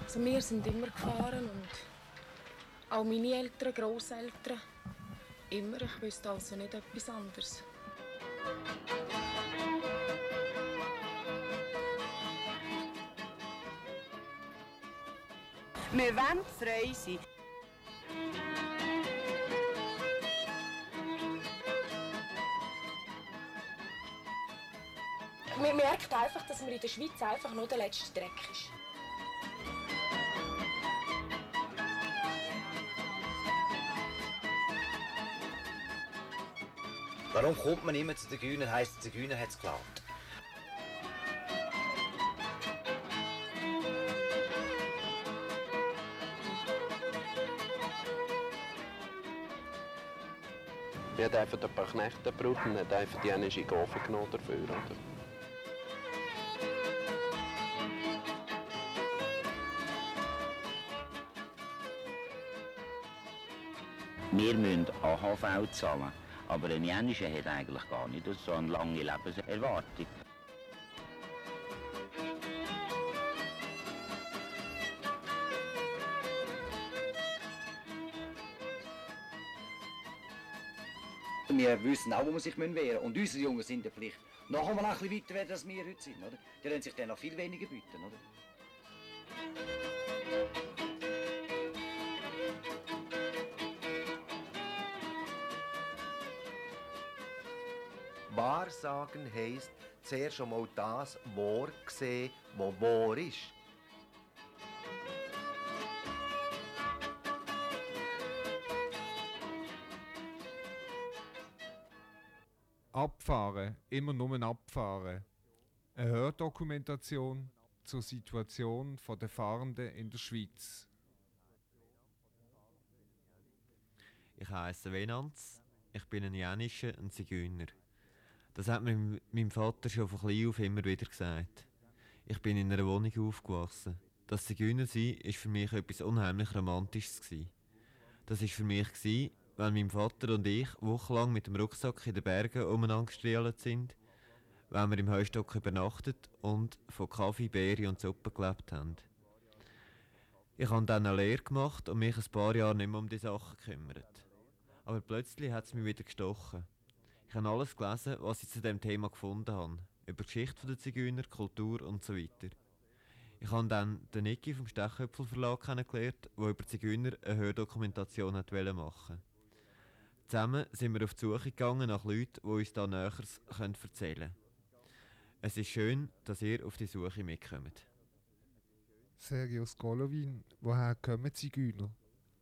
Also wir sind immer gefahren und auch meine Eltern, Grosseltern, immer. Ich wüsste also nicht etwas anderes. Wir wollen frei sein. Man merkt einfach, dass man in der Schweiz einfach nur der letzte Dreck ist. Warum kommt man immer zu den Zigeuner, heisst, der Zigeuner hat es geklaut? Er hat einfach ein paar Knechte gebraucht und hat einfach die in den Ofen genommen dafür. Oder? Wir müssen AHV zahlen, aber ein Jänischer hat eigentlich gar nicht so eine lange Lebenserwartung. Wir wissen auch, wo man sich wehren müssen. Und unsere Jungen sind ja vielleicht noch einmal ein bisschen weiter werden, als wir heute sind. Oder? Die lassen sich dann noch viel weniger bieten. Oder? Wahrsagen heisst zuerst einmal das wahr sehen, was wahr ist. Abfahren, immer nur abfahren. Eine Hördokumentation zur Situation der Fahrenden in der Schweiz. Ich heiße Venanz, ich bin ein Jänischer, ein Zigeuner. Das hat mir mein Vater schon von klein auf immer wieder gesagt. Ich bin in einer Wohnung aufgewachsen. Das Zigeunersein war für mich etwas unheimlich Romantisches. Das war für mich, wenn mein Vater und ich wochenlang mit dem Rucksack in den Bergen umeinander gestrielt sind, wenn wir im Heustock übernachtet und von Kaffee, Beere und Suppe gelebt haben. Ich habe dann eine Lehre gemacht und mich ein paar Jahre nicht mehr um die Sachen gekümmert. Aber plötzlich hat es mich wieder gestochen. Ich habe alles gelesen, was ich zu diesem Thema gefunden habe. Über die Geschichte der Zigeuner, Kultur und so weiter. Ich habe dann den Niki vom Stechhöpfel Verlag kennengelernt, der über Zigeuner eine Hördokumentation machen wollte. Zusammen sind wir auf die Suche gegangen nach Leuten, die uns da Näheres erzählen können. Es ist schön, dass ihr auf die Suche mitkommt. Sergius Golovin, woher kommen Zigeuner?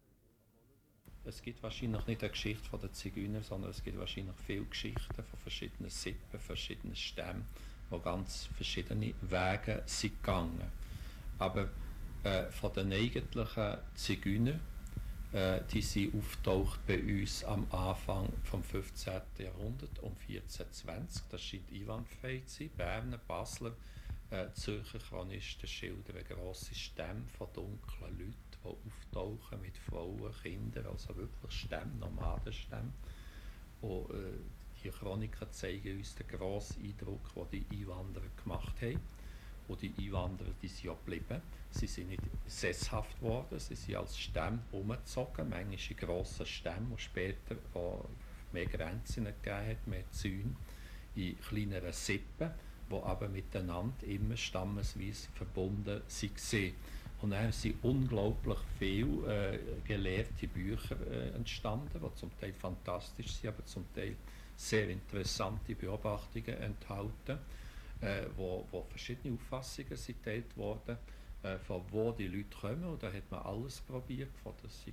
Es gibt wahrscheinlich nicht eine Geschichte der Zigeuner, sondern es gibt wahrscheinlich viele Geschichten von verschiedenen Sippen, verschiedenen Stämmen, die ganz verschiedene Wege sind gegangen. Aber von den eigentlichen Zigeunern, die sind auftaucht bei uns am Anfang vom 15. Jahrhundert, um 1420. Das scheint einwandfrei zu sein. Berner, Basler, Zürcher Chronisten schildern grosse Stämme von dunklen Leuten, die auftauchen mit Frauen, Kindern, also wirklich Stämme, Nomadenstämme. Und die Chroniken zeigen uns den grossen Eindruck, den die Einwanderer gemacht haben. Und die Einwanderer, die sind auch geblieben. Sie sind nicht sesshaft geworden, sie sind als Stämme umgezogen, manchmal in grossen Stämmen, und später, wo mehr Grenzen gegeben hat, mehr Zäune, in kleineren Sippen, die aber miteinander immer stammesweise verbunden waren. Und dann sind unglaublich viele gelehrte Bücher entstanden, die zum Teil fantastisch sind, aber zum Teil sehr interessante Beobachtungen enthalten, wo verschiedene Auffassungen sind geteilt wurden, von wo die Leute kommen. Und da hat man alles probiert, von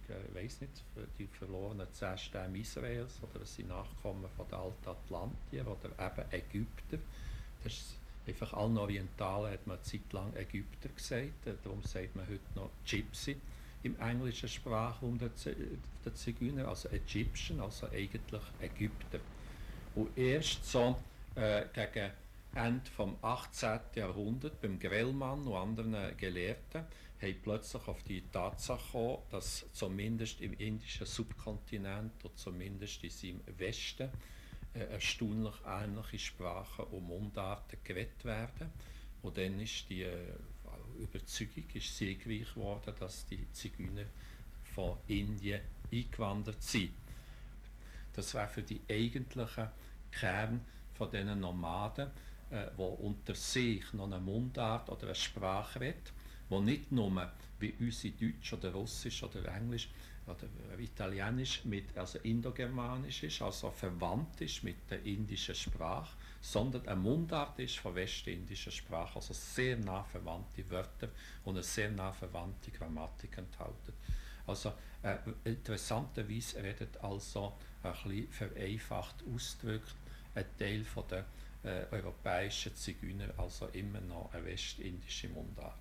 die verlorenen 10 Stämme Israels, oder das sind Nachkommen von den alten Atlantier oder eben Ägypter. Das ist einfach allen Orientalen hat man eine Zeit lang Ägypter gesagt, darum sagt man heute noch Gypsy im englischen Sprachraum der Zigeuner, also Egyptian, also eigentlich Ägypter. Und erst so gegen Ende vom 18. Jahrhundert beim Grellmann und anderen Gelehrten haben plötzlich auf die Tatsache gekommen, dass zumindest im indischen Subkontinent und zumindest in seinem Westen erstaunlich ähnliche Sprachen und Mundarten geredet werden. Und dann ist die Überzeugung ist siegreich geworden, dass die Zigeuner von Indien eingewandert sind. Das wäre für die eigentlichen Kern von diesen Nomaden, die unter sich noch eine Mundart oder eine Sprache redet, die nicht nur wie unsere Deutsch oder Russisch oder Englisch oder Italienisch also indogermanisch ist, also verwandt ist mit der indischen Sprache, sondern eine Mundart ist von westindischer Sprache, also sehr nah verwandte Wörter und eine sehr nah verwandte Grammatik enthalten. Also interessanterweise redet also ein bisschen vereinfacht ausgedrückt ein Teil der europäischen Zigeuner also immer noch eine westindische Mundart.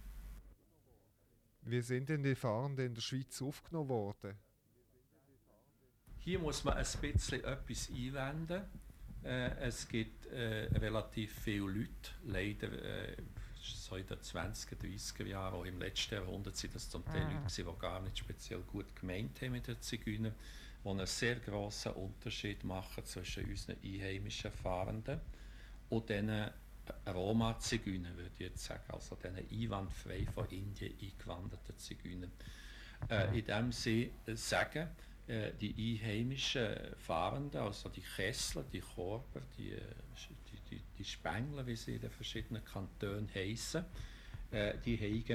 Wie sind denn die Fahrenden in der Schweiz aufgenommen worden? Hier muss man ein bisschen etwas einwenden. Es gibt relativ viele Leute, leider so in den 20er, 30er Jahren, auch im letzten Jahrhundert sind das zum Teil Leute, die gar nicht speziell gut gemeint haben mit den Zigeunern, die einen sehr grossen Unterschied machen zwischen unseren einheimischen Fahrenden und diesen Roma-Zigeunern, würde ich jetzt sagen, also diesen einwandfrei von Indien eingewanderten Zigeunern. Indem sie sagen, die einheimischen Fahrenden, also die Kessler, die Korber, die Spengler, wie sie in den verschiedenen Kantonen heissen, die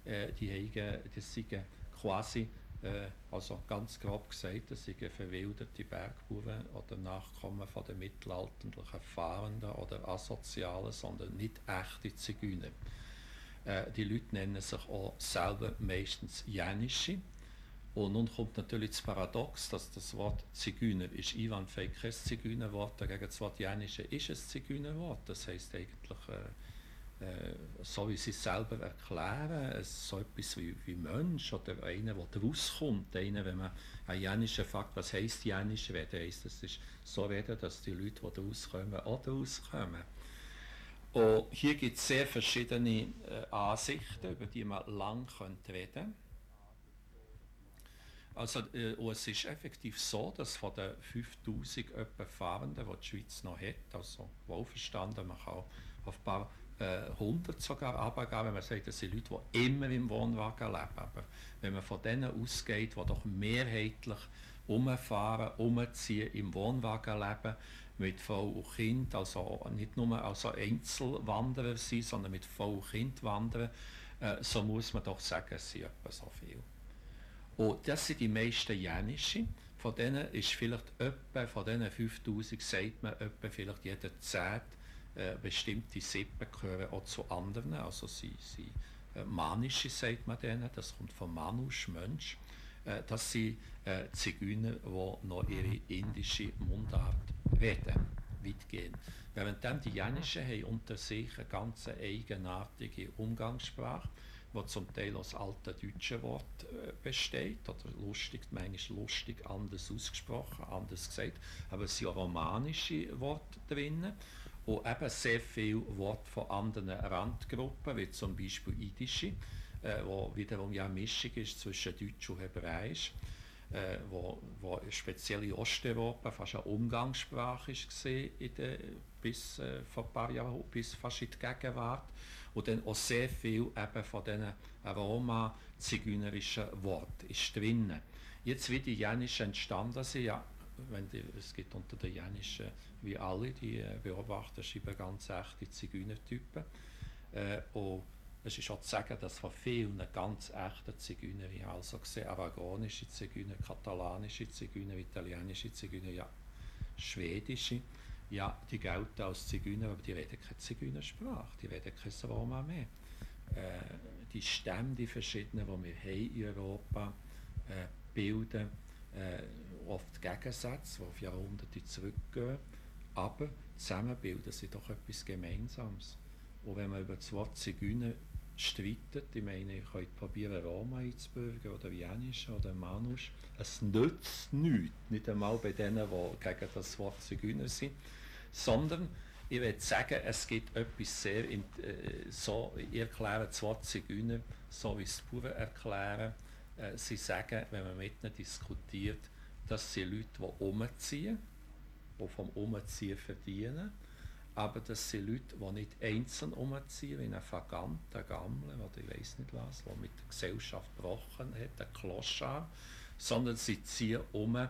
sind quasi, also ganz grob gesagt, das sind verwilderte Bergbauern oder Nachkommen von den mittelalterlichen Fahrenden oder Asozialen, sondern nicht echte Zigeuner. Die Leute nennen sich auch selber meistens Jänische. Und nun kommt natürlich das Paradox, dass das Wort Zigeuner ist einwandfrei kein Zigeunerwort, dagegen das Wort Jänische ist ein Zigeunerwort. Das heisst eigentlich, so wie sie es selber erklären, so etwas wie Mensch oder einer, der rauskommt. Einer, wenn man einen Jänischen fragt, was heisst Jänisch reden, heisst das ist so reden, dass die Leute, die rauskommen, auch rauskommen. Und hier gibt es sehr verschiedene Ansichten, über die man lang reden könnte. Also, es ist effektiv so, dass von den 5000 etwa Fahrenden, die die Schweiz noch hat, also wohlverstanden, man kann auf ein paar 100 sogar runtergehen, wenn man sagt, das sind Leute, die immer im Wohnwagen leben. Aber wenn man von denen ausgeht, die doch mehrheitlich umfahren, umziehen, im Wohnwagen leben, mit Frau und Kind, also nicht nur also Einzelwanderer sind, sondern mit Frau und Kind wandern, so muss man doch sagen, es sind etwa so viel. Und das sind die meisten Jänische. Von denen ist vielleicht etwa, von diesen 5000 sagt man etwa vielleicht jeder 10 bestimmte Sippen gehören auch zu anderen. Also sie Manische sagt man denen, das kommt von Manusch, Mensch. Das sind Zigeuner, die noch ihre indische Mundart reden, weitgehend. Währenddem die Jänischen haben unter sich eine ganz eigenartige Umgangssprache, die zum Teil aus alten deutschen Wort besteht, oder lustig, manchmal lustig anders ausgesprochen, anders gesagt, aber es sind auch romanische Worte drin und eben sehr viele Worte von anderen Randgruppen, wie zum Beispiel Idische, wo wiederum ja eine Mischung ist zwischen Deutsch und Hebräisch, wo speziell in Osteuropa fast eine Umgangssprache war bis vor ein paar Jahren, bis fast in die Gegenwart. Und dann auch sehr viel eben von diesen Roma-zigeunerischen Worten ist drin. Jetzt, wie die Jänischen entstanden sind, ja, es gibt unter den Jänischen, wie alle, die Beobachter schreiben ganz echte Zigeunertypen. Und es ist auch zu sagen, dass von vielen ganz echten Zigeuner, ich habe also gesehen, aragonische Zigeuner, katalanische Zigeuner, italienische Zigeuner, ja, schwedische, ja, die gelten als Zigeuner, aber die reden keine Zigeunersprache, die reden kein Roma mehr. Die Stämme, die verschiedenen, die wir haben in Europa, bilden oft Gegensätze, die auf Jahrhunderte zurückgehen, aber zusammen bilden sie doch etwas Gemeinsames. Und wenn man über das Wort Zigeuner streitet, ich meine, ihr könnt probieren, Roma einzubürgern oder Jänisch oder Manusch, es nützt nichts, nicht einmal bei denen, die gegen das Wort Zigeuner sind, sondern ich würde sagen, es gibt etwas sehr, so, ich erkläre das Wort Zigeuner, so wie es die Bauern erklären. Sie sagen, wenn man mit ihnen diskutiert, dass sie Leute, die umziehen, die vom Umziehen verdienen, aber das sind Leute, die nicht einzeln umziehen, wie ein Vagant, ein Gammler oder ich weiß nicht was, der mit der Gesellschaft gebrochen hat, ein Clochard, sondern sie ziehen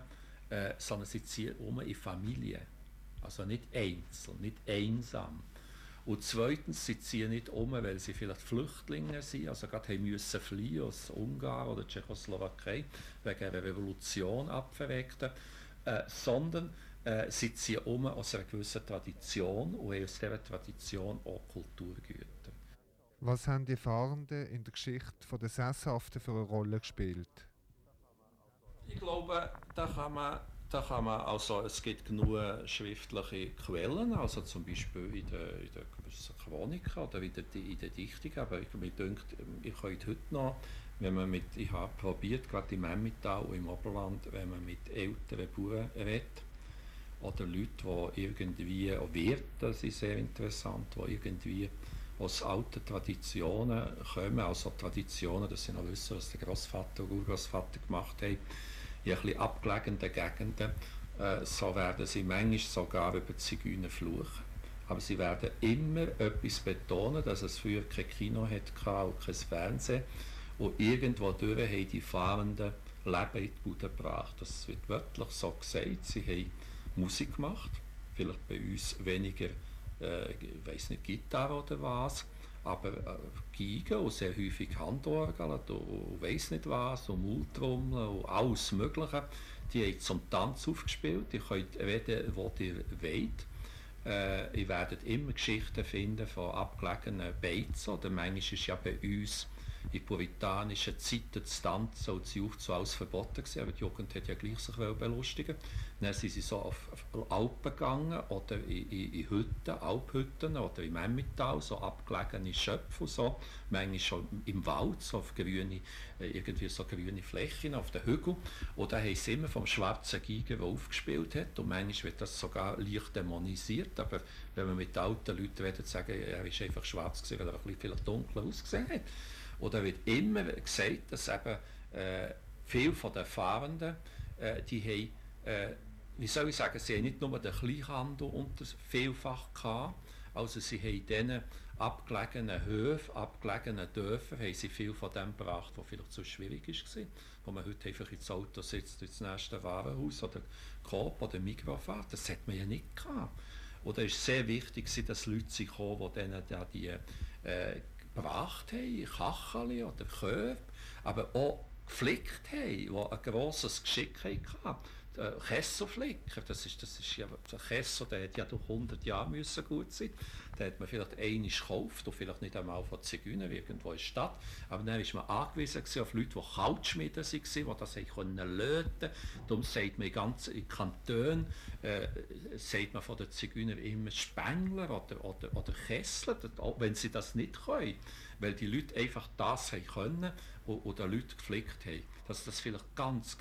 in Familie. Also nicht einzeln, nicht einsam. Und zweitens, sie ziehen nicht weil sie vielleicht Flüchtlinge sind, also gerade müssen fliehen aus Ungarn oder Tschechoslowakei, wegen einer Revolution abverweckten, sondern sie ziehen aus einer gewissen Tradition und haben aus dieser Tradition auch Kulturgüter. Was haben die Fahrenden in der Geschichte der Sesshaften für eine Rolle gespielt? Ich glaube, da kann man, also es gibt genug schriftliche Quellen, also zum Beispiel in der gewissen Chronik oder in der Dichtung, aber mir denkt, ich könnte heute noch, ich habe probiert, gerade im Emmental und im Oberland, wenn man mit älteren Bauern redet, oder Leute, die irgendwie, auch Wirte sind sehr interessant, die irgendwie aus alten Traditionen kommen, also Traditionen, dass sie noch wissen, was der Großvater und Urgroßvater gemacht haben, in ein bisschen abgelegenen Gegenden, so werden sie manchmal sogar über die Zigeuner fluchen. Aber sie werden immer etwas betonen, dass es früher kein Kino hatte und kein Fernsehen. Und irgendwo durch haben die Fahrenden Leben in die Bude gebracht. Das wird wörtlich so gesagt. Sie haben Musik gemacht, vielleicht bei uns weniger, ich weiss nicht, Gitarre oder was, aber Geige und sehr häufig Handorgel und weiss nicht was und Mundtrommeln und alles Mögliche. Die haben zum Tanz aufgespielt. Ihr könnt reden, wo ihr wollt. Ihr werdet immer Geschichten finden von abgelegenen Beizen. Oder manchmal ist ja bei uns in puritanischen Zeiten zu tanzen und zu so alles verboten gewesen, aber die Jugend hat ja gleich sich belustigen. Dann sind sie so auf Alpen gegangen oder in Hütten, Alphütten oder im Emmental, so abgelegene Schöpfe und so. Manchmal schon im Wald, so auf grüne, irgendwie so grüne Flächen auf den Hügeln. Und da haben sie immer vom schwarzen Geiger, der aufgespielt hat. Und manchmal wird das sogar leicht dämonisiert. Aber wenn man mit alten Leuten redet, sagen, er war einfach schwarz gewesen, weil er ein bisschen vielleicht dunkler ausgesehen hat. Oder wird immer gesagt, dass eben viele von den Fahrenden, die haben, wie soll ich sagen, sie haben nicht nur den Kleinhandel unter vielfach gehabt, also sie haben in diesen abgelegenen Höfen, abgelegenen Dörfern, haben sie viel von dem gebracht, was vielleicht so schwierig war, wo man heute einfach ins Auto sitzt, ins nächste Warenhaus oder Coop oder Migros fährt, das hat man ja nicht gehabt. Oder es war sehr wichtig, dass Leute kamen, die denen ja die gebracht haben, Kacheli oder Köpfe, aber auch geflickt haben, die ein grosses Geschick hatten. Kesselflicker, das ist ja, der Kessel, der hätte ja durch 100 Jahre müssen gut sein. Den hat man vielleicht einmal gekauft und vielleicht nicht einmal von Zigeunern irgendwo in der Stadt. Aber dann war man angewiesen auf Leute, die Kaltschmieden waren, die das löten konnten. Darum sagt man in ganzen Kantonen, sagt man von den Zigeunern immer Spengler oder Kessler, wenn sie das nicht können. Weil die Leute einfach das können oder Leute geflickt haben. Dass das vielleicht ganz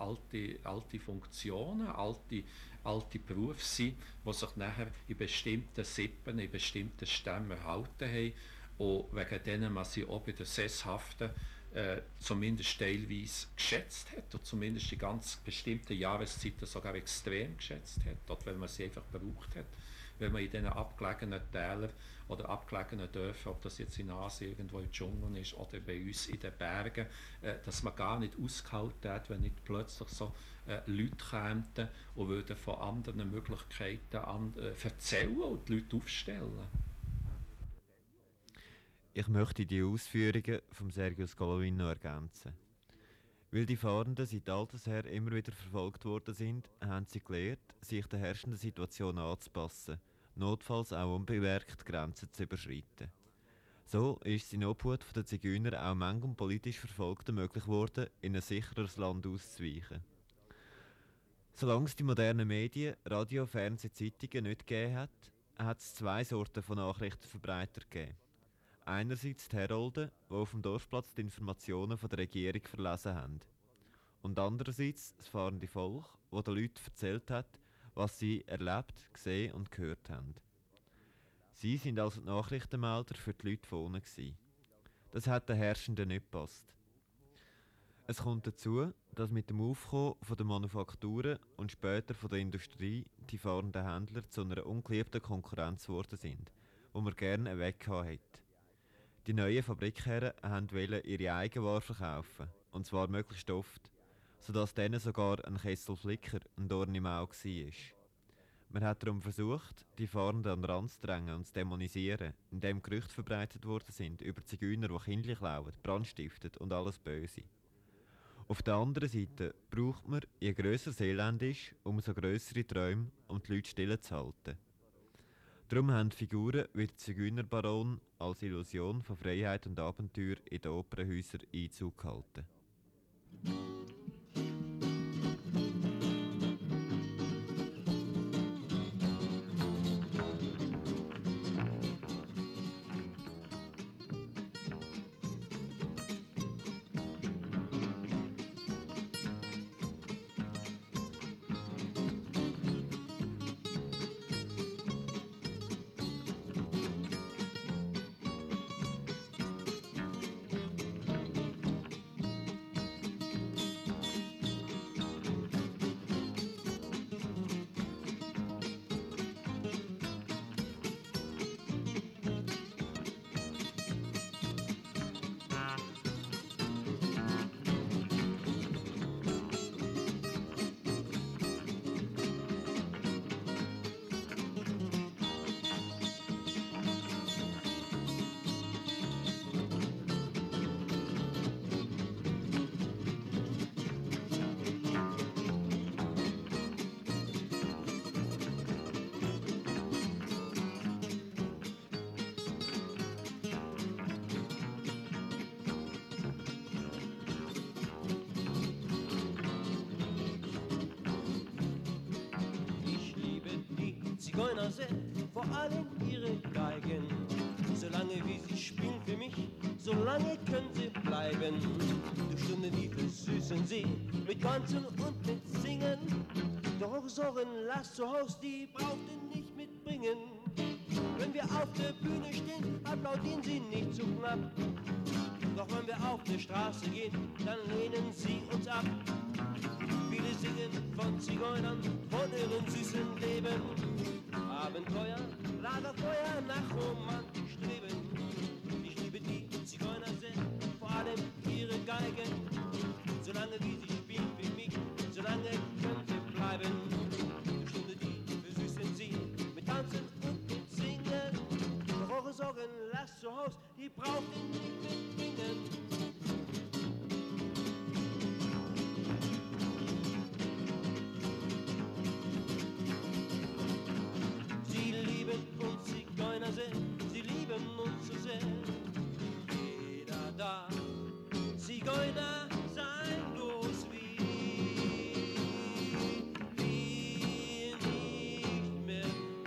alte Funktionen, alte Berufe sind, die sich nachher in bestimmten Sippen, in bestimmten Stämmen erhalten haben und wegen denen man sie auch bei den Sesshaften zumindest teilweise geschätzt hat und zumindest in ganz bestimmten Jahreszeiten sogar extrem geschätzt hat, dort, weil man sie einfach gebraucht hat. Wenn man in diesen abgelegenen Tälern oder abgelegenen Dörfern, ob das jetzt in Asien irgendwo im Dschungel ist oder bei uns in den Bergen, dass man gar nicht ausgehalten hat, wenn nicht plötzlich so Leute kämen und würden von anderen Möglichkeiten erzählen und die Leute aufstellen. Ich möchte die Ausführungen von Sergio Scolovin noch ergänzen. Weil die Fahrenden seit alters her immer wieder verfolgt worden sind, haben sie gelernt, sich der herrschenden Situation anzupassen, notfalls auch unbemerkt Grenzen zu überschreiten. So ist es in Obhut der Zigeuner auch manchem politisch Verfolgten möglich geworden, in ein sicheres Land auszuweichen. Solange es die modernen Medien, Radio, Fernsehen, Zeitungen nicht gegeben hat es zwei Sorten von Nachrichtenverbreitern gegeben. Einerseits die Herolde, die auf dem Dorfplatz die Informationen von der Regierung verlesen haben. Und andererseits das fahrende Volk, das den Leuten erzählt hat, was sie erlebt, gesehen und gehört haben. Sie sind also die Nachrichtenmelder für die Leute von unten gewesen. Das hat den Herrschenden nicht gepasst. Es kommt dazu, dass mit dem Aufkommen der Manufakturen und später von der Industrie die fahrenden Händler zu einer ungeliebten Konkurrenz geworden sind, wo man gerne weggehabt hätte. Die neuen Fabrikherren wollten ihre Eigenware verkaufen, und zwar möglichst oft, sodass denen sogar ein Kessel Flicker ein Dorn im Auge war. Man hat darum versucht, die Fahrenden an den Rand zu drängen und zu dämonisieren, indem Gerüchte verbreitet worden sind über Zigeuner, die Kindli klauen, Brand stiften und alles Böse. Auf der anderen Seite braucht man, je grösser das Elend ist, umso grössere Träume, um die Leute stillzuhalten. Darum haben Figuren wie der Zigeunerbaron als Illusion von Freiheit und Abenteuer in den Opernhäusern Einzug gehalten. Zigeuner sehr, vor allem ihre Geigen. Solange wie sie spielen für mich, solange können sie bleiben. Durch Stunden die versüßen sie mit Tanzen und mit Singen. Doch Sorgen lasst zu Haus, die braucht ihr nicht mitbringen. Wenn wir auf der Bühne stehen, applaudieren sie nicht zu knapp. Doch wenn wir auf die Straße gehen, dann lehnen sie uns ab. Viele singen von Zigeunern, von ihrem süßen Leben. Abenteuer, Lagerfeuer, nach Romantik streben. Ich liebe die Zigeuner sehr, vor allem ihre Geigen. Solange wie sie spielen für mich, solange können sie bleiben. Die Stunde, die versüßen sie mit Tanzen und mit Singen. Doch eure Sorgen lasst zu Haus, die braucht ihr nicht mitbringen. Sie lieben uns so sehr. Jeder da, Zigeuner sein bloß wie nicht mehr.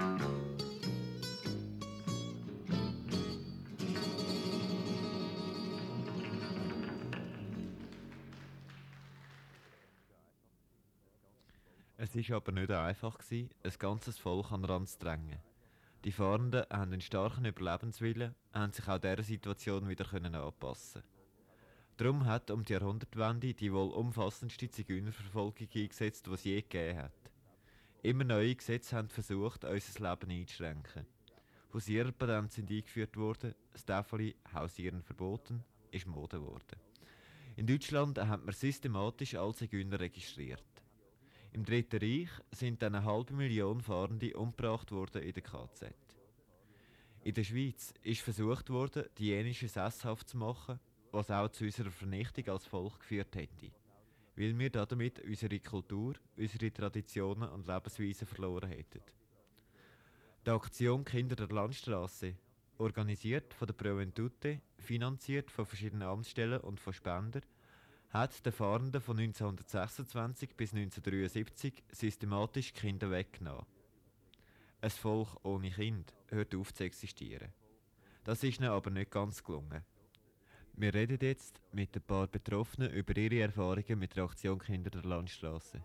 Es war aber nicht einfach, ein ganzes Volk an den Rand zu drängen. Die Fahrenden haben einen starken Überlebenswillen und haben sich auch dieser Situation wieder anpassen. Darum hat um die Jahrhundertwende die wohl umfassendste Zigeunerverfolgung eingesetzt, die es je gegeben hat. Immer neue Gesetze haben versucht, unser Leben einzuschränken. Hausiererpatente sind eingeführt worden, das Täfeli «Hausieren verboten» ist Mode geworden. In Deutschland hat man systematisch alle Zigeuner registriert. Im Dritten Reich sind dann 500.000 Fahrende umgebracht worden in der KZ. In der Schweiz ist versucht worden, die Jenischen sesshaft zu machen, was auch zu unserer Vernichtung als Volk geführt hätte, weil wir damit unsere Kultur, unsere Traditionen und Lebensweisen verloren hätten. Die Aktion Kinder der Landstraße, organisiert von der Proventute, finanziert von verschiedenen Amtsstellen und von Spendern, hat den Fahrenden von 1926 bis 1973 systematisch Kinder weggenommen. Ein Volk ohne Kind hört auf zu existieren. Das ist ihnen aber nicht ganz gelungen. Wir reden jetzt mit ein paar Betroffenen über ihre Erfahrungen mit der Aktion Kinder der Landstraße.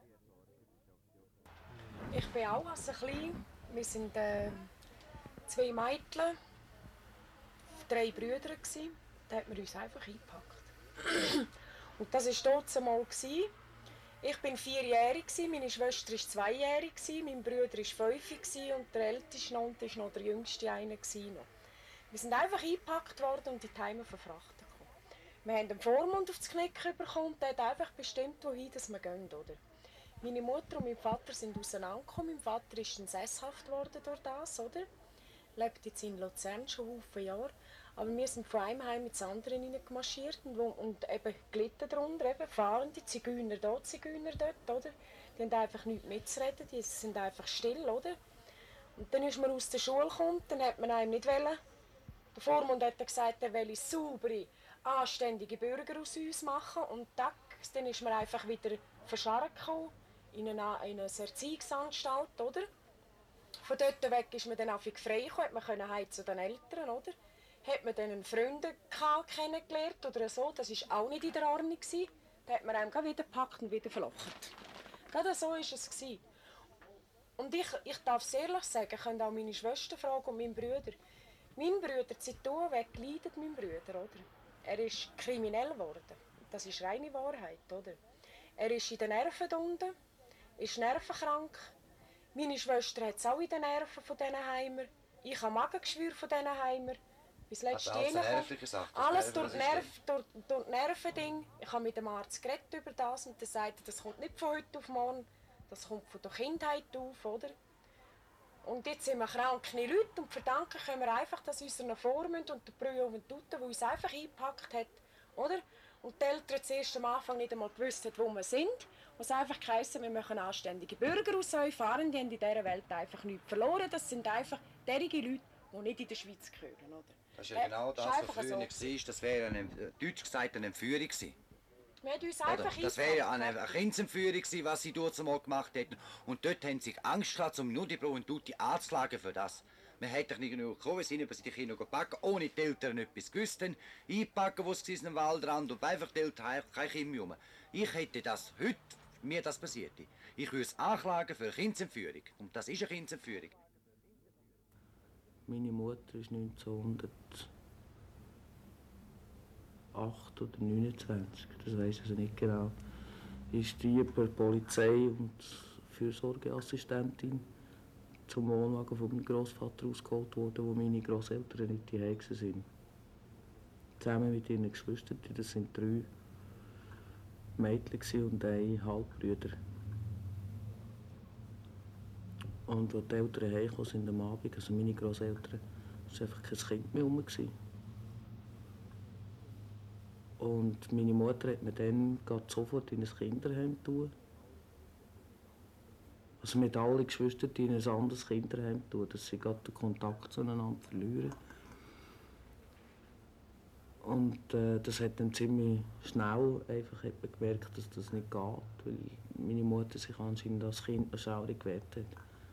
Ich bin auch als klein. Wir sind 2 Mädchen, 3 Brüder. Da hat man uns einfach eingepackt. Und das war dort einmal. Ich war 4-jährig, meine Schwester war 2-jährig, mein Bruder war 5 und der älteste noch, und noch der jüngste einer. Wir sind einfach eingepackt worden und in die Heime verfrachtet. Wir haben den Vormund aufs Knick bekommen und der hat einfach bestimmt, wohin wir gehen. Oder? Meine Mutter und mein Vater sind auseinandergekommen. Mein Vater ist dann sesshaft geworden durch das, oder? Lebt jetzt in Luzern schon viele Jahre. Aber wir sind von einem Heim ins andere hineingemarschiert und eben gelitten darunter, eben fahrende Zigeuner da, Zigeuner dort, oder? Die haben einfach nichts mitzureden, die sind einfach still, oder? Und dann ist man aus der Schule gekommen, dann hat man einem nicht wollen. Der Vormund hat gesagt, er wolle saubere, anständige Bürger aus uns machen. Und dann ist man einfach wieder verscharrt gekommen in eine Erziehungsanstalt, oder? Von dort weg ist man dann einfach frei gekommen, hat man heim zu den Eltern, oder? Hat man dann einen Freund kennengelernt oder so, das war auch nicht in der Ordnung. Dann hat man einem wieder gepackt und wieder verlochert. Gerade so war es. Und ich darf es ehrlich sagen, ich könnte auch meine Schwester fragen und meinen Bruder. Mein Bruder, seit weg leidet mein Bruder, oder? Er ist kriminell geworden. Das ist reine Wahrheit, oder? Er ist in den Nerven unten, ist nervenkrank. Meine Schwester hat es auch in den Nerven von diesen Heimer. Ich habe Magengeschwür von diesen Heimer. Bis letztes Jahr. Alles durch die Nervending. Ich habe mit dem Arzt geredet über das und er sagte, das kommt nicht von heute auf morgen, das kommt von der Kindheit auf, oder? Und jetzt sind wir kranke Leute und verdanken können wir einfach, dass unseren Vormund und der Brühe und Tute, die uns einfach eingepackt hat, oder? Und die Eltern zuerst am Anfang nicht einmal gewusst haben, wo wir sind. Was einfach geheißen, wir machen anständige Bürger aus euch fahren, die haben in dieser Welt einfach nichts verloren. Das sind einfach derige Leute, die nicht in der Schweiz gehören, oder? Das ist ja genau das, was früher war. Das wäre deutsch gesagt eine Entführung gewesen. Wir haben uns einfach das wäre eine Kindsentführung gewesen, was sie dort einmal gemacht hätten. Und dort haben sie Angst gehabt, um nur die Brauentutti anzuklagen für das. Man hätte nicht genug gekommen, sind über die Kinder gebacken, ohne die Eltern etwas gewusst haben. Einpacken, wo sie am Waldrand und einfach die Eltern kein Kind mehr. Ich hätte das heute, mir das passierte. Ich würde es anklagen für eine Kindsentführung. Und das ist eine Kindsentführung. Meine Mutter ist 1908 oder 29, das weiß ich also nicht genau, ist die per Polizei und Fürsorgeassistentin zum Wohnwagen von meinem Großvater ausgeholt worden, wo meine Großeltern nicht zu Hause waren. Zusammen mit ihren Geschwistern, das sind 3 Mädchen und ein Halbbruder. Und als die Eltern heimgekommen sind am Abend, also meine Großeltern, war einfach kein Kind mehr rum. Und meine Mutter hat mir dann sofort in ein Kinderheim getan. Also mit allen Geschwistern in ein anderes Kinderheim getan, dass sie gerade den Kontakt zueinander verlieren. Und das hat dann ziemlich schnell einfach hat man gemerkt, dass das nicht geht, weil meine Mutter sich anscheinend als Kind noch schaurig gewehrt hat.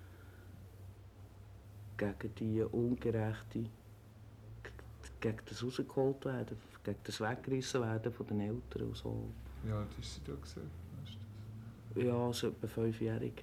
Gegen die ungerechte, gegen das rausgeholt werden, gegen das weggerissen werden von den Eltern und so. Wie alt ist sie da gewesen? Weißt du? Ja, so etwa 5-jährig.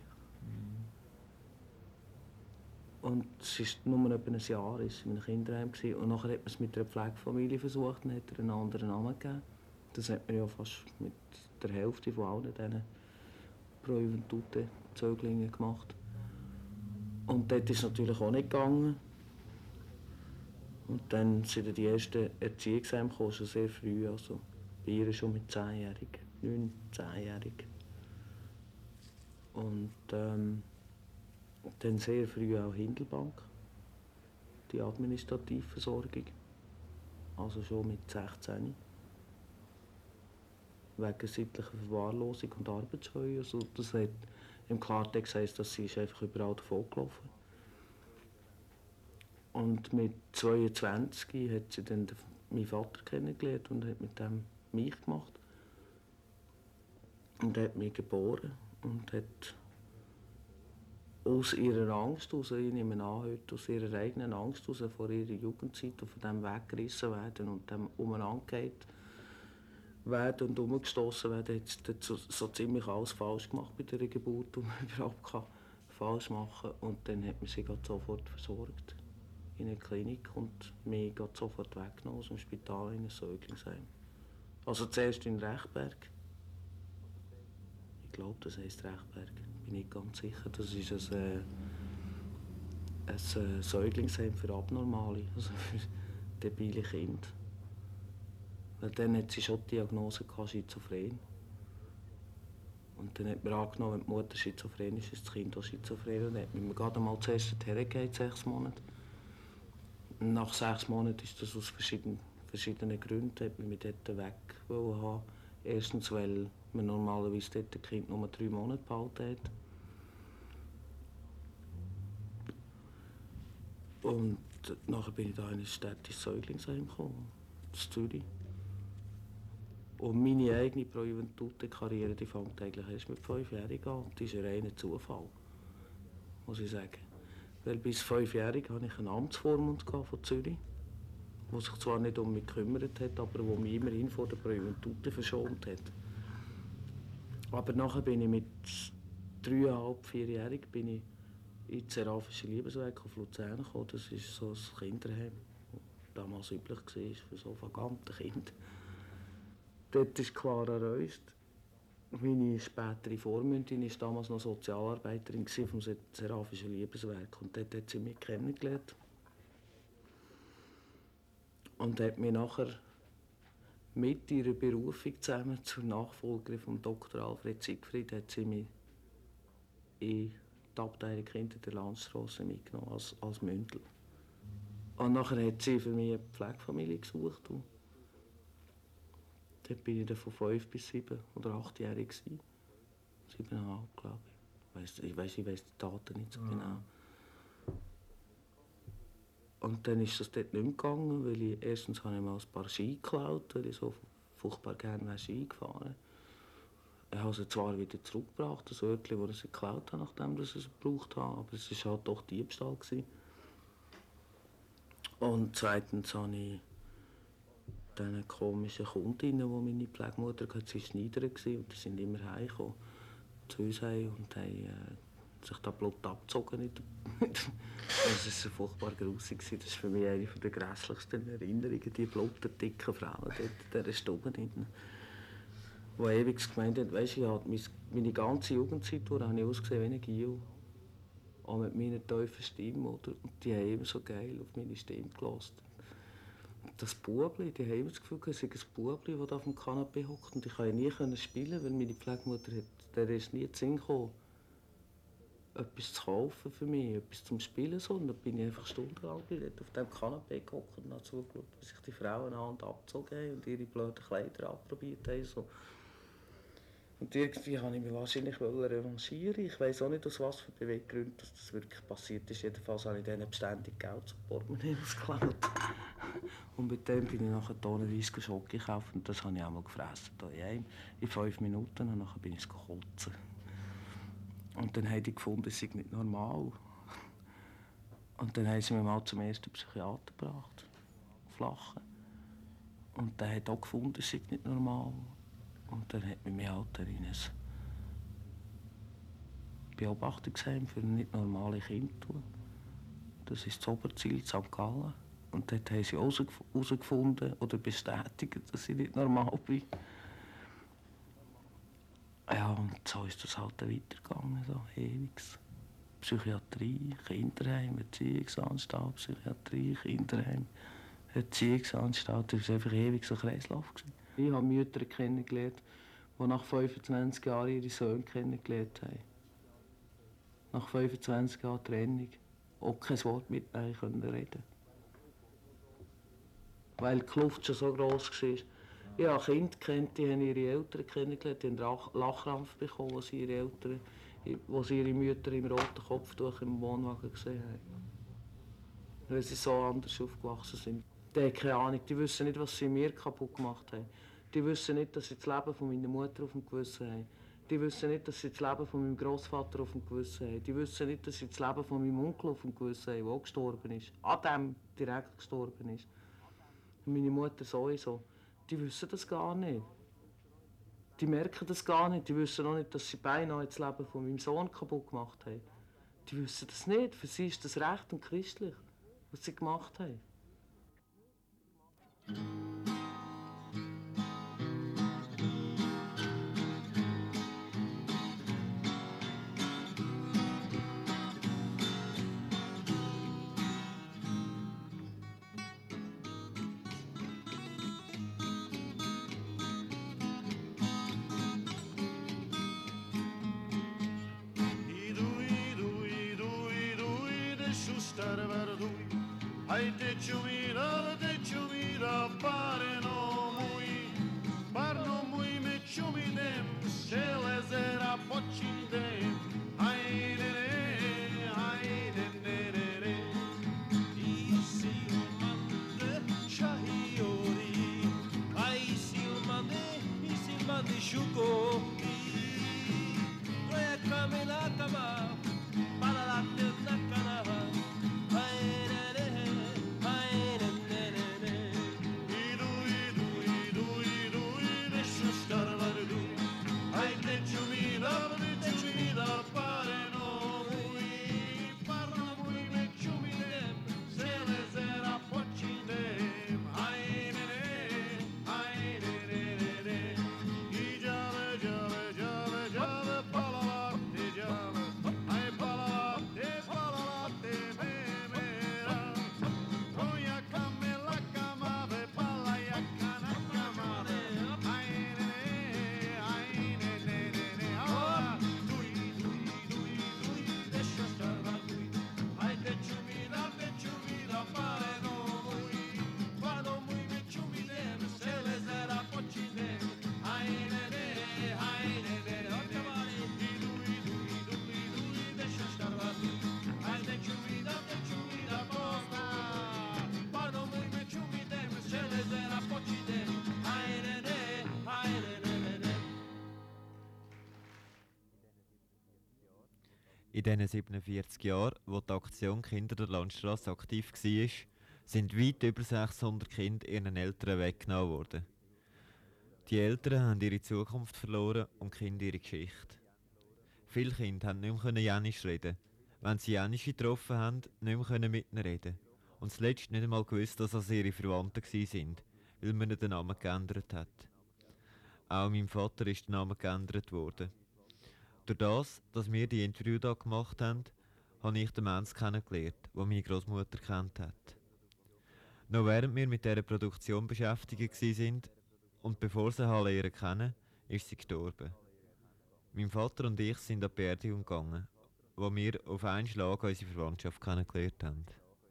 Und es ist nur etwa ein Jahr ist sie in einem Kinderheim gewesen. Und nachher hat man es mit einer Pflegefamilie versucht und hat ihr einen anderen Namen gegeben. Das hat man ja fast mit der Hälfte von allen diesen Pro-Juventute-Zöglingen gemacht. Und dort ist es natürlich auch nicht gegangen. Und dann sind die ersten Erziehungsheime gekommen, schon sehr früh. Also bei ihr schon mit 10-jährig, 9-, 10-jährig. Und dann sehr früh auch Hindelbank, die Administrativversorgung. Also schon mit 16. Wegen sittlicher Verwahrlosung und Arbeitsscheu. Also das hat im Klartext heisst, dass sie ist einfach überall davon gelaufen. Und mit 22 hat sie dann meinen Vater kennengelernt und hat mit dem mich gemacht. Und hat mich geboren und hat aus ihrer Angst heraus, ich nehme an, heute, aus ihrer eigenen Angst heraus vor ihrer Jugendzeit und von dem weggerissen werden und dem umeinander werden und umgestoßen werden, hat sie so ziemlich alles falsch gemacht bei der Geburt, was man überhaupt falsch machen kann. Und dann hat man sie sofort versorgt in eine Klinik und mich sofort weggenommen aus dem Spital in ein Säuglingsheim. Also zuerst in Rechberg. Ich glaube, das heisst Rechberg. Bin nicht ganz sicher. Das ist ein Säuglingsheim für Abnormale, also für debile Kinder. Weil dann hat sie schon die Diagnose gehabt, Schizophren. Und dann hat man angenommen, wenn die Mutter schizophren ist, ist das Kind auch schizophren. Und dann hat man mir gerade mal zuerst hergegeben, 6 Monate. Und nach 6 Monaten ist das aus verschiedenen Gründen, hat man mich dort weg haben. Erstens, weil man normalerweise dort ein Kind nur 3 Monate behalten hat. Und nachher bin ich da in ein städtisches Säuglingsheim gekommen, in Zürich. Und meine eigene Pro-Juventute-Karriere, die fängt eigentlich erst mit 5-Jährigen an. Das ist ein reiner Zufall, muss ich sagen. Weil bis 5-Jährig hatte ich einen Amtsvormund von Zürich, der sich zwar nicht um mich gekümmert hat, aber der mich immerhin vor der Pro-Juventute verschont hat. Aber nachher bin ich mit 3,5-4-jährig bin ich in die Seraphische Liebeswerk auf Luzern gekommen. Das ist so ein Kinderheim, das damals üblich war für so vagante Kinder. Dort ist Clara Reust. Meine spätere Vormündin war damals noch Sozialarbeiterin vom Seraphischen Liebeswerk. Und dort hat sie mich kennengelernt. Und hat mich nachher mit ihrer Berufung zusammen zur Nachfolgerin von Dr. Alfred Siegfried hat sie mich in die Abteilung Kinder der Landstrasse mitgenommen als Mündel. Und nachher hat sie für mich eine Pflegefamilie gesucht. Und dort bin ich dann von 5 bis 7 oder 8-jährig. 7,5, glaube ich. Ich weiss die Daten nicht so genau. Und dann ist das dort nicht mehr gegangen, weil ich erstens habe ich mal ein paar Ski geklaut, weil ich so furchtbar gerne Ski gefahren. Ich habe sie zwar wieder zurückgebracht, das Örtchen, das ich geklaut habe, nachdem ich es gebraucht habe, aber es war halt doch Diebstahl. Und zweitens habe ich diese komischen Kundinnen, die meine Pflegemutter hatte, sie war Schneiderin und die sind immer heimgekommen zu uns heim und haben sich da Blut abgezogen. Das war furchtbar grusig. Das ist für mich eine der grässlichsten Erinnerungen, die blutdicken Frauen dort in dieser Stube. Die ewig gemeint haben, weisst, ich habe meine ganze Jugendzeit durch habe ich ausgesehen wie ein Gil. Auch mit meiner tiefen Stimme. Oder? Und die haben immer so geil auf meine Stimme gelassen. Das Bubli, die haben immer das Gefühl, es sei ein Bubli, das auf dem Kanapee hockt. Und ich konnte nie spielen, weil meine Pflegemutter der ist nie zu Sinn gekommen, etwas zu kaufen für mich, etwas zum Spielen. So. Und dann bin ich einfach stundenlang auf dem Kanapee gehockt und habe zugeschaut, wie sich die Frauen an und abgezogen haben und ihre blöden Kleider anprobiert haben. So. Und irgendwie wollte ich mich wahrscheinlich revanchieren. Ich weiss auch nicht, aus was für Beweggründen das wirklich passiert ist. Jedenfalls habe ich denen beständig Geld zum Portemonnaie ausgeklaut. Und mit dem bin ich nachher tonnenweise Schoki gekauft und das habe ich auch mal gefressen. In 5 Minuten und nachher bin ich kotzen. Und dann haben die gefunden, es sei nicht normal. Und dann haben sie mich mal zum ersten Psychiater gebracht, auf Lachen. Und der hat auch gefunden, es sei nicht normal. Und dann hat man mich halt in ein Beobachtungsheim für nicht normale Kinder tun. Das ist das Oberziel in St. Gallen. Und dort haben sie herausgefunden oder bestätigt, dass ich nicht normal bin. Ja, und so ist das halt weitergegangen, so ewig. Psychiatrie, Kinderheim, Erziehungsanstalt, Psychiatrie, Kinderheim, Erziehungsanstalt. Das war einfach ewig so ein Kreislauf. Ich habe Mütter kennengelernt, die nach 25 Jahren ihre Söhne kennengelernt haben. Nach 25 Jahren Trennung auch kein Wort miteinander reden konnten. Weil die Kluft schon so gross war. Ich habe Kinder kennt, die haben ihre Eltern kennengelernt, die haben Lachkrampf bekommen, als sie ihre Mütter im roten Kopftuch im Wohnwagen gesehen haben. Weil sie so anders aufgewachsen sind. Die haben keine Ahnung, die wissen nicht, was sie mir kaputt gemacht haben. Die wissen nicht, dass sie das Leben von meiner Mutter auf dem Gewissen haben. Die wissen nicht, dass sie das Leben von meinem Großvater auf dem Gewissen haben. Die wissen nicht, dass sie das Leben von meinem Onkel auf dem Gewissen haben, der auch gestorben ist. An dem direkt gestorben ist. Und meine Mutter sowieso. Die wissen das gar nicht. Die merken das gar nicht. Die wissen auch nicht, dass sie beinahe das Leben von meinem Sohn kaputt gemacht haben. Die wissen das nicht. Für sie ist das recht und christlich, was sie gemacht haben. deixo estar verdui. Ai, deixo mira, pare no mui. Par no mui me chumidem, sheles era pochindem. Ai, ne, ne. Isi mande shahiori. Ai, isi mande shukori. Tre kamela kama. In diesen 47 Jahren, wo die Aktion Kinder der Landstrasse aktiv war, sind weit über 600 Kinder ihren Eltern weggenommen worden. Die Eltern haben ihre Zukunft verloren und die Kinder ihre Geschichte. Viele Kinder haben nicht mehr Jänisch reden. Wenn sie Jänisch getroffen haben, nicht mehr mit ihnen reden. Und zuletzt nicht einmal gewusst, dass das ihre Verwandten waren, weil man den Namen geändert hat. Auch meinem Vater ist der Name geändert worden. Durch das, dass wir die Interview hier gemacht haben, habe ich den Mensch kennengelernt, den meine Großmutter kennt hat. Noch während wir mit dieser Produktion beschäftigt waren und bevor sie lernen kennen, ist sie gestorben. Mein Vater und ich sind an die Beerdigung gegangen, wo wir auf einen Schlag unsere Verwandtschaft kennengelernt haben.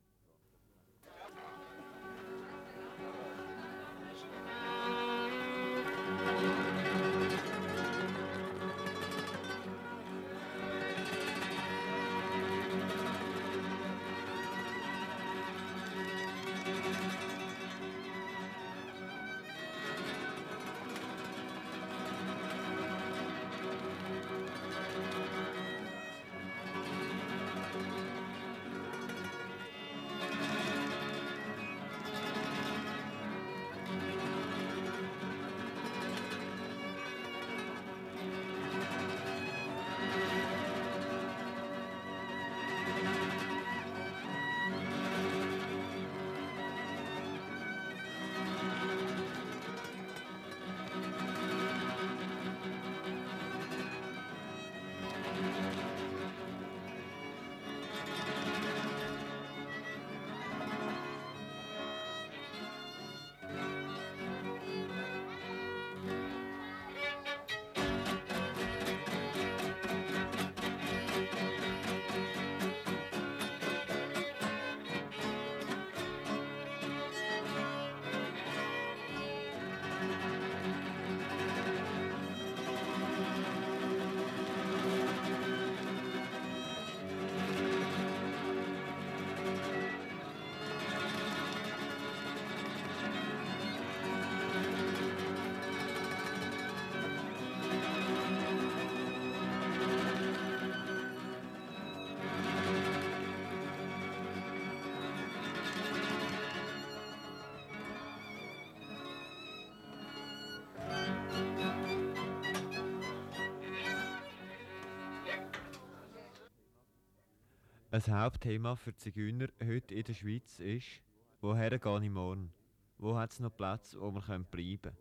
Ein Hauptthema für die Zigeuner heute in der Schweiz ist, woher gehe ich morgen? Wo hat es noch Platz, wo wir bleiben können?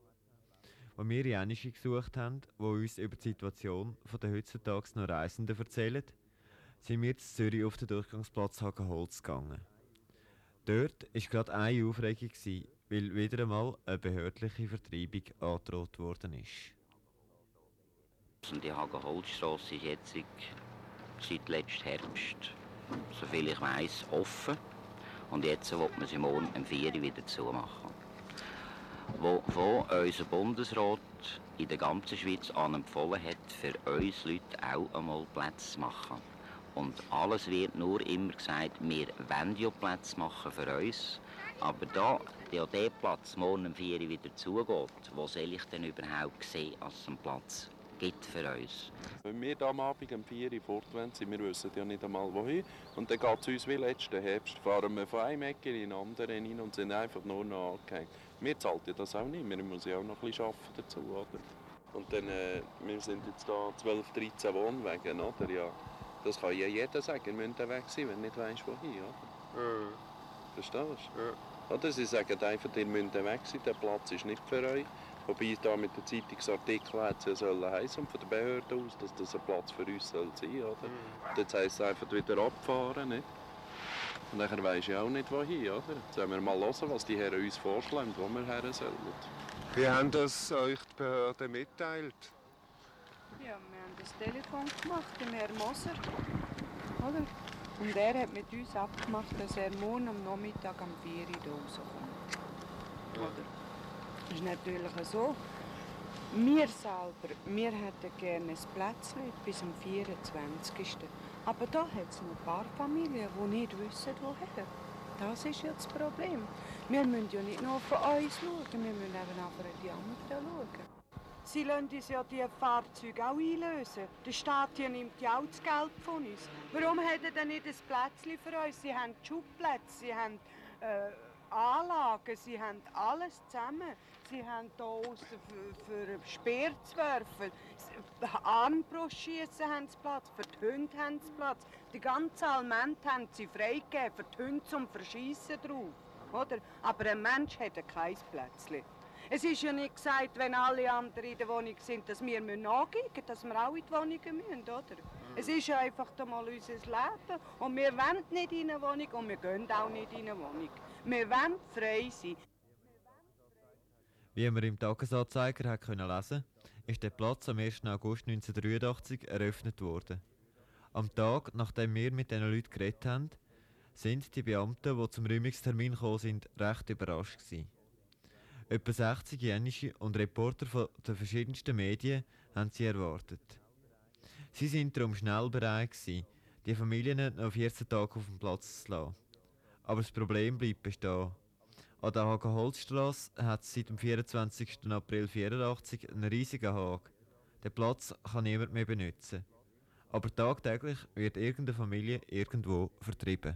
Als wir Jänische gesucht haben, die uns über die Situation der heutzutage noch Reisenden erzählen, sind wir zu Zürich auf den Durchgangsplatz Hagenholz gegangen. Dort war gerade eine Aufregung, weil wieder einmal eine behördliche Vertreibung angedroht worden ist. Die Hagenholzstrasse ist jetzt seit letztem Herbst soviel ich weiss, offen. Und jetzt will man sie morgen um 4 Uhr wieder zumachen. Wovon unser Bundesrat in der ganzen Schweiz empfohlen hat, für uns Leute auch einmal Plätze zu machen. Und alles wird nur immer gesagt, wir wollen ja Plätze machen für uns. Aber da der Platz morgen um 4 Uhr wieder zugeht, wo soll ich denn überhaupt sehen, dass es einen Platz gibt für uns? Wenn wir da am Abend um 4 Uhr fort sind, wir wissen ja nicht einmal wohin. Und dann geht es uns wie letzten Herbst, fahren wir von einem Ecke in den anderen rein und sind einfach nur noch angehängt. Wir zahlen ja das auch nicht, wir müssen ja auch noch ein bisschen arbeiten dazu, oder? Und dann, wir sind jetzt da 12, 13 Wohnwegen, oder? Ja, das kann ja jeder sagen, wir müssen weg sein, wenn du nicht weisst, wohin, oder? Verstehst du? Ja. Oder sie sagen einfach, ihr müsst weg sein, der Platz ist nicht für euch. Wobei da mit den Zeitungsartikeln hätte es ja heissen von der Behörde aus, dass das ein Platz für uns sein soll, oder? Und jetzt heisst es einfach wieder abfahren, nicht? Und dann weisst du ja auch nicht, wohin, oder? Jetzt wollen wir mal hören, was die Herren uns vorschlagen, wo wir her sollen. Wie haben das euch die Behörden mitteilt? Ja, wir haben das Telefon gemacht, dem Herrn Moser. Oder? Und er hat mit uns abgemacht, dass er morgen am Nachmittag um 4 Uhr hier rauskommt. Oder? Das ist natürlich so. Wir selber, wir hätten gerne ein Plätzchen bis zum 24. Aber da hat es noch ein paar Familien, die nicht wissen, woher. Das ist ja das Problem. Wir müssen ja nicht nur von uns schauen, wir müssen eben auch für die anderen schauen. Sie lassen uns ja die Fahrzeuge auch einlösen. Der Staat hier nimmt ja auch das Geld von uns. Warum hat er denn nicht ein Plätzchen für uns? Sie haben Schubplätze, sie haben Anlagen, sie haben alles zusammen. Sie haben hier aussen für Speer zu werfen. Armbrustschiessen haben sie Platz, für die Hunde haben sie Platz. Die ganze Alment haben sie freigegeben für die Hunde zum Verschiessen drauf. Oder? Aber ein Mensch hat kein Plätzchen. Es ist ja nicht gesagt, wenn alle anderen in der Wohnung sind, dass wir angeben, dass wir auch in die Wohnungen müssen, oder? Es ist ja einfach einmal unser Leben. Und wir wollen nicht in eine Wohnung und wir gehen auch nicht in eine Wohnung. Wir wollen frei sein. Wie man im Tagesanzeiger hat lesen konnte, ist der Platz am 1. August 1983 eröffnet worden. Am Tag, nachdem wir mit diesen Leuten geredet haben, sind die Beamten, die zum Räumungstermin gekommen sind, recht überrascht gewesen. Etwa 60 jänische und Reporter von den verschiedensten Medien haben sie erwartet. Sie waren darum schnell bereit gewesen, die Familien noch 14 Tage auf dem Platz zu lassen. Aber das Problem bleibt bestehen. An der Hagen-Holzstrasse hat es seit dem 24. April 1984 einen riesigen Haken. Den Platz kann niemand mehr benutzen. Aber tagtäglich wird irgendeine Familie irgendwo vertrieben.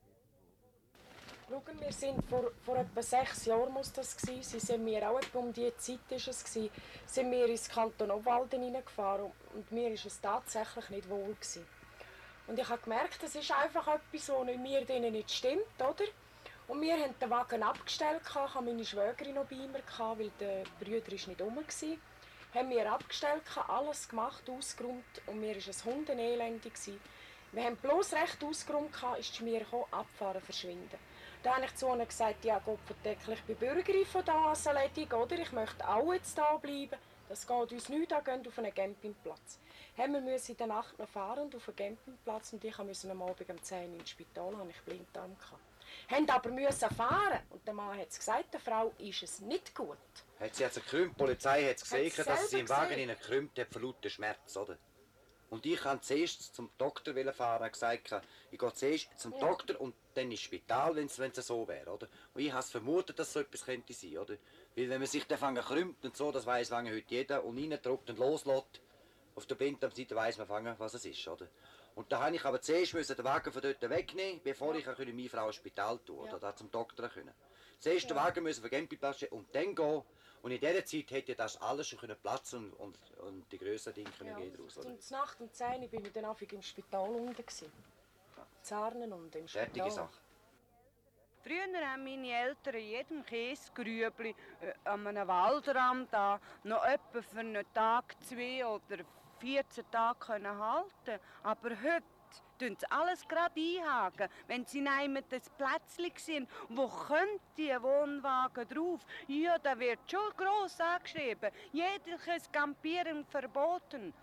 Schauen, wir sind vor etwa 6 Jahren, muss das gewesen sein, sind wir auch etwa um diese Zeit ist es gewesen, sind wir ins Kanton Obwalden hineingefahren und mir ist es tatsächlich nicht wohl gewesen. Und ich habe gemerkt, das ist einfach etwas, was in mir drinnen nicht stimmt, oder? Und wir haben den Wagen abgestellt, ich hatte meine Schwägerin noch bei mir, weil der Bruder nicht rum war. Haben wir abgestellt, alles gemacht, ausgeräumt und mir war es Hundenelende. Wir haben bloß recht ausgeräumt, ist zu mir gekommen, abfahren, verschwinden. Da habe ich zu ihnen gesagt, ja Gott verdeckel, ich bin Bürgerin von da als erledigt, oder? Ich möchte auch jetzt da bleiben. Das geht uns nicht an, gehen auf einen Campingplatz. Haben wir müssen in der Nacht noch fahren und auf einen Campingplatz und ich musste am Abend um 10 Uhr ins Spital, habe ich Blinddarm gehabt. Haben aber müssen fahren und der Mann hat gesagt, der Frau ist es nicht gut. Hat sie also gekrümmt, die Polizei hat gesehen, dass sie im Wagen gekrümmt hat vor lauter Schmerz, oder? Und ich wollte zuerst zum Doktor fahren und gesagt, ich gehe zuerst zum Doktor und dann ins Spital, wenn es so wäre, oder? Und ich habe vermutet, dass so etwas könnte sein, oder? Weil wenn man sich dann krümmt und so, das weiss heute jeder, und reindrückt und loslässt, auf der Blinddarmseite weiss man, was es ist, oder? Und da musste ich aber zuerst den Wagen von dort wegnehmen, bevor ich meine Frau ins Spital tun oder da zum Doktor können. Zuerst den Wagen müssen auf den Campingplatz stehen und dann gehen. Und in dieser Zeit hätte das alles schon platzen und die grösseren Dinge können gehen daraus. Oder? Und Nacht um 10 Uhr bin ich dann im Spital unten. Zarnen und im Spital. Fertige Sache. Früher haben meine Eltern in jedem Kiesgrübli an einem Waldrand da noch etwa für einen Tag, 2 oder 14 Tage können halten. Aber heute tun sie alles gerade einhaken. Wenn sie nehmen das Plätzchen sehen, wo könnte die Wohnwagen drauf? Ja, da wird schon gross angeschrieben. Jegliches Campieren verboten.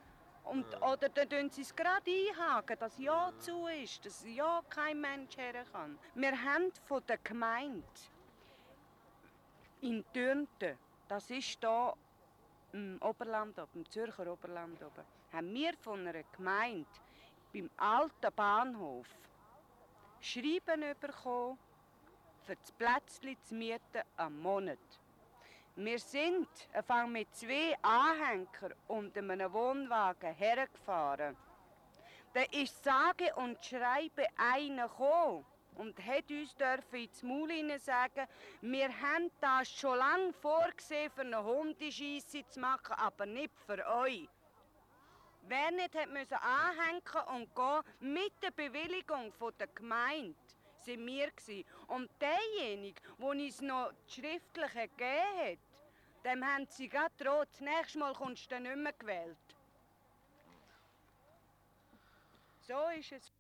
Oder dann tun sie es gerade einhaken, dass ja zu ist, dass ja kein Mensch her kann. Wir haben von der Gemeinde in Dürnten, das ist hier im Oberland oben, im Zürcher Oberland oben, haben wir von einer Gemeinde beim alten Bahnhof Schreiben bekommen, für das Plätzchen zu mieten am Monat. Wir sind mit 2 Anhängern und einem Wohnwagen hergefahren. Da ist sage und schreibe einer gekommen und hat uns ins Maul sagen, wir haben das schon lange vorgesehen, für eine Hundescheisse zu machen, aber nicht für euch. Wer nicht musste anhängen und gehen mit der Bewilligung der Gemeinde, sind wir gewesen. Und derjenige, der uns noch schriftlich gegeben hat, dem haben sie gerade gedroht, das nächste Mal kommst du nicht mehr gewählt. So ist es.